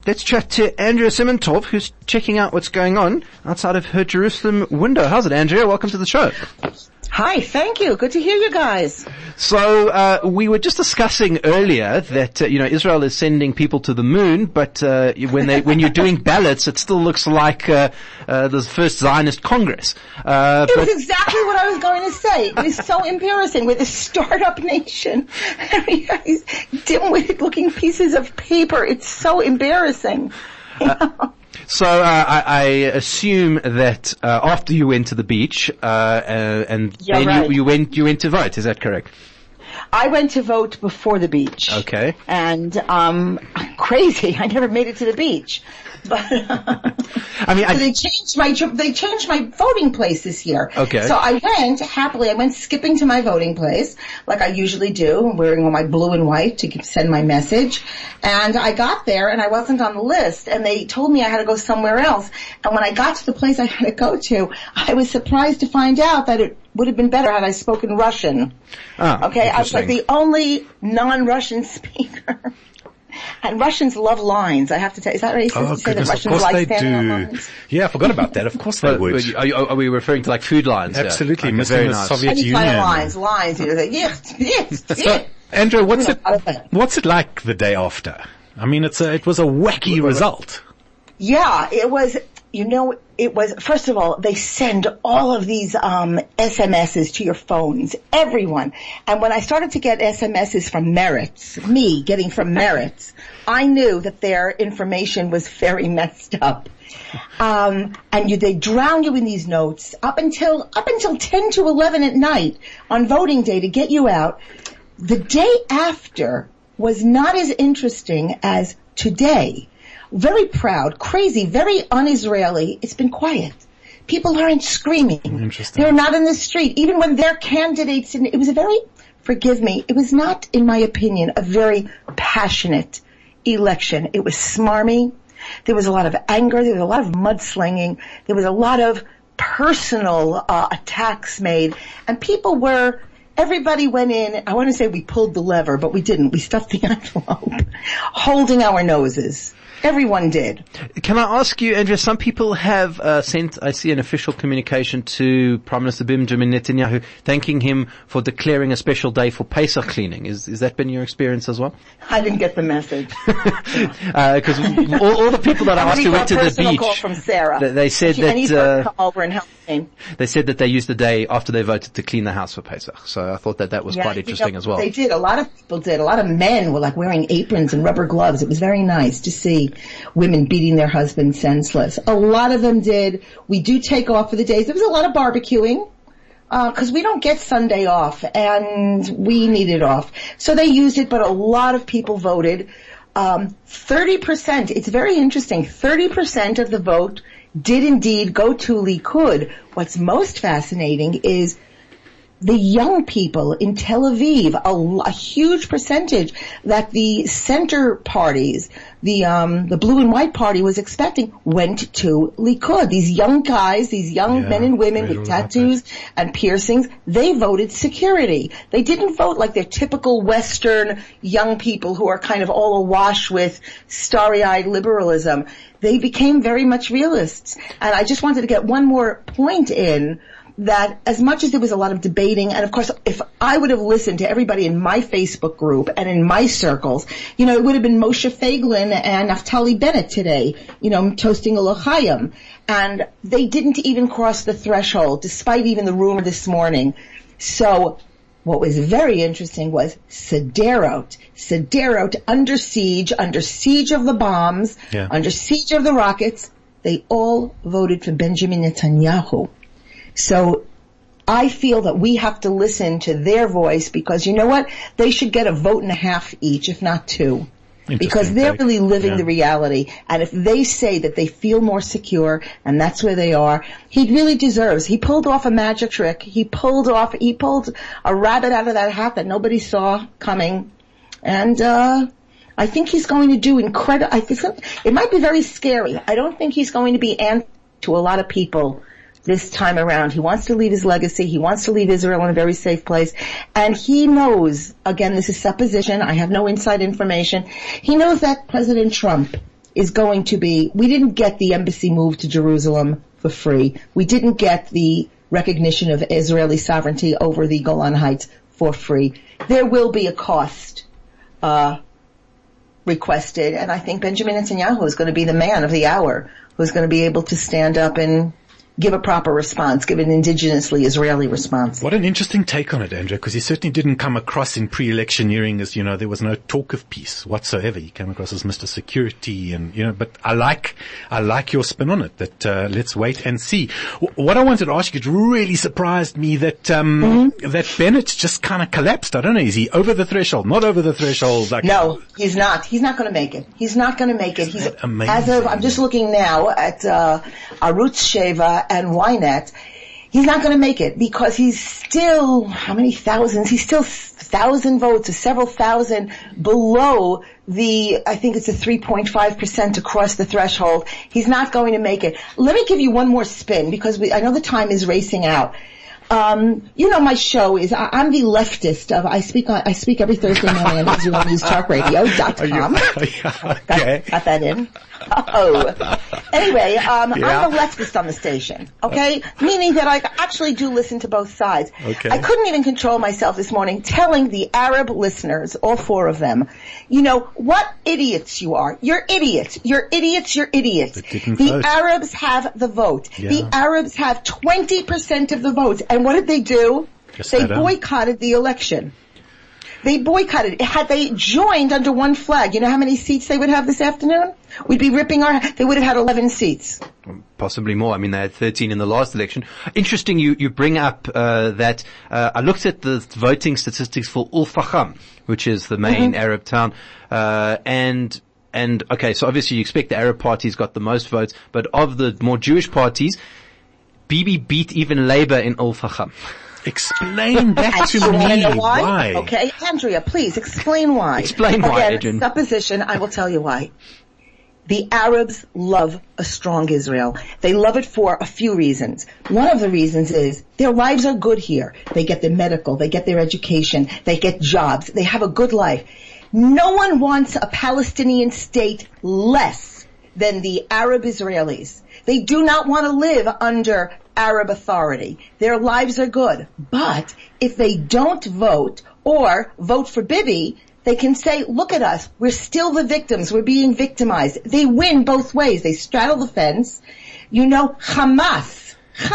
Let's chat to Andrea Simmentorp, who's checking out what's going on outside of her Jerusalem window. How's it, Andrea? Welcome to the show. Hi, thank you. Good to hear you guys. So, we were just discussing earlier that, Israel is sending people to the moon, but, when you're doing ballots, it still looks like, the first Zionist Congress. It was exactly what I was going to say. It is so embarrassing. We're the startup nation. And we have these dim-witted looking pieces of paper. It's so embarrassing. So I assume that after you went to the beach, then right. you went to vote. Is that correct? I went to vote before the beach. Okay. And I'm crazy. I never made it to the beach. But they changed my voting place this year. Okay. So I went happily. I went skipping to my voting place like I usually do, wearing all my blue and white to send my message. And I got there and I wasn't on the list, and they told me I had to go somewhere else. And when I got to the place I had to go to, I was surprised to find out that it would have been better had I spoken Russian. Okay, I was like the only non-Russian speaker. And Russians love lines, I have to tell you. Is that racist to say that Russians like standing on lines? Yeah, I forgot about that. Of course they would. Are we referring to like food lines? Absolutely, yeah. missing the nice. Soviet Any Union. kind of lines, yes. So, Andrew, what's it like the day after? I mean, it was a wacky result. Yeah, it was, first of all, they send all of these, SMSs to your phones, everyone. And when I started to get SMSs from Meretz, me getting from Meretz, I knew that their information was very messed up. They drown you in these notes up until 10 to 11 at night on voting day to get you out. The day after was not as interesting as today. Very proud, crazy, very un-Israeli. It's been quiet. People aren't screaming. Interesting. They're not in the street. Even when their candidates, it was it was not, in my opinion, a very passionate election. It was smarmy. There was a lot of anger. There was a lot of mudslinging. There was a lot of personal attacks made. And everybody went in, I want to say we pulled the lever, but we didn't. We stuffed the envelope, holding our noses. Everyone did. Can I ask you, Andrea, some people have sent, I see, an official communication to Prime Minister Benjamin Netanyahu thanking him for declaring a special day for Pesach cleaning. Is that been your experience as well? I didn't get the message. Because all the people that I asked who went to the beach, call from Sarah. They said come over and help me. They said that they used the day after they voted to clean the house for Pesach. So I thought that was quite interesting as well. They did. A lot of people did. A lot of men were like wearing aprons and rubber gloves. It was very nice to see women beating their husbands senseless. A lot of them did. We do take off for the days. There was a lot of barbecuing, cause we don't get Sunday off, and we need it off. So they used it, but a lot of people voted. 30%, it's very interesting, 30% of the vote did indeed go to Likud. What's most fascinating is the young people in Tel Aviv, a huge percentage that the center parties, the blue and white party was expecting, went to Likud. These young guys, these young men and women with tattoos and piercings, they voted security. They didn't vote like their typical Western young people who are kind of all awash with starry-eyed liberalism. They became very much realists. And I just wanted to get one more point in, that as much as there was a lot of debating, and of course, if I would have listened to everybody in my Facebook group and in my circles, it would have been Moshe Feiglin and Naftali Bennett today, toasting a l'chaim. And they didn't even cross the threshold, despite even the rumor this morning. So what was very interesting was Sderot under siege of the bombs, under siege of the rockets. They all voted for Benjamin Netanyahu. So I feel that we have to listen to their voice, because you know what? They should get a vote and a half each, if not two. Because they're really living the reality. And if they say that they feel more secure, and that's where they are, he really deserves. He pulled off a magic trick. He pulled a rabbit out of that hat that nobody saw coming. And I think he's going to do incredible. It might be very scary. I don't think he's going to be answered to a lot of people this time around. He wants to leave his legacy. He wants to leave Israel in a very safe place. And he knows, again, this is supposition, I have no inside information, he knows that President Trump is going to be, we didn't get the embassy moved to Jerusalem for free. We didn't get the recognition of Israeli sovereignty over the Golan Heights for free. There will be a cost requested, and I think Benjamin Netanyahu is going to be the man of the hour who's going to be able to stand up and give a proper response, give an indigenously Israeli response. What an interesting take on it, Andrea, because he certainly didn't come across in pre-electioneering as, there was no talk of peace whatsoever. He came across as Mr. Security and, but I like your spin on it, that, let's wait and see. What I wanted to ask you, it really surprised me that, that Bennett just kind of collapsed. I don't know, is he over the threshold, not over the threshold? No, he's not. He's not going to make it. He's not going to make it. He's, amazing. I'm just looking now at, Arutz Sheva and Ynet, he's not going to make it because he's still, how many thousands? He's still 1,000 votes or several thousand below the, I think it's a 3.5% across the threshold. He's not going to make it. Let me give you one more spin because I know the time is racing out. My show is, I'm the leftist of, I speak every Thursday morning on ZeroNewsTalkRadio.com. Okay. Got that in? Anyway, I'm a leftist on the station, okay? Meaning that I actually do listen to both sides. Okay. I couldn't even control myself this morning telling the Arab listeners, all four of them, what idiots you are. You're idiots. You're idiots. You're idiots. The Arabs have the vote. Yeah. The Arabs have 20% of the votes. And what did they do? They boycotted the election. They boycotted. Had they joined under one flag, you know how many seats they would have this afternoon? We'd be ripping they would have had 11 seats. Possibly more. I mean, they had 13 in the last election. Interesting you bring up, that, I looked at the voting statistics for Al-Faham, which is the main Arab town, and okay, so obviously you expect the Arab parties got the most votes, but of the more Jewish parties, Bibi beat even Labour in Al-Faham. Explain that to me. Why? Okay, Andrea, please explain why. Explain why, Adrian. Supposition, I will tell you why. The Arabs love a strong Israel. They love it for a few reasons. One of the reasons is their lives are good here. They get their medical, they get their education, they get jobs, they have a good life. No one wants a Palestinian state less than the Arab Israelis. They do not want to live under Arab authority. Their lives are good. But if they don't vote or vote for Bibi, they can say, look at us. We're still the victims. We're being victimized. They win both ways. They straddle the fence. Hamas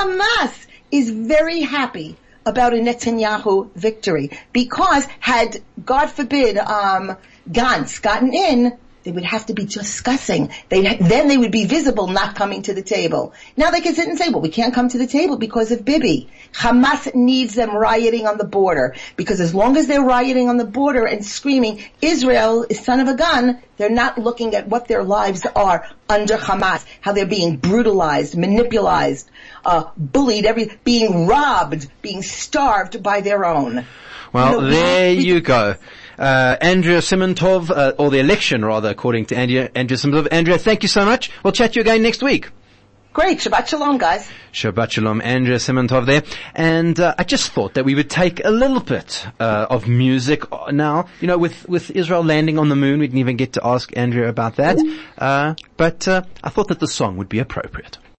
is very happy about a Netanyahu victory because had, God forbid, Gantz gotten in, they would have to be discussing. Then they would be visible not coming to the table. Now they can sit and say, well, we can't come to the table because of Bibi. Hamas needs them rioting on the border because as long as they're rioting on the border and screaming, Israel is son of a gun, they're not looking at what their lives are under Hamas, how they're being brutalized, manipulated, bullied, being robbed, being starved by their own. Well, there you go. Andrea Simantov, or the election rather, according to Andrea Simantov. Andrea, thank you so much. We'll chat to you again next week. Great. Shabbat Shalom, guys. Shabbat Shalom. Andrea Simantov there. And, I just thought that we would take a little bit, of music now. With Israel landing on the moon, we didn't even get to ask Andrea about that. But I thought that the song would be appropriate.